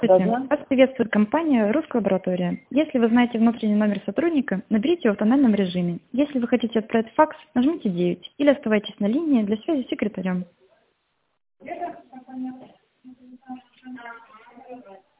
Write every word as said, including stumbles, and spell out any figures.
Здравствуйте. Да-да. Вас приветствует компания «Русская лаборатория». Если вы знаете внутренний номер сотрудника, наберите его в тональном режиме. Если вы хотите отправить факс, нажмите девять или оставайтесь на линии для связи с секретарем.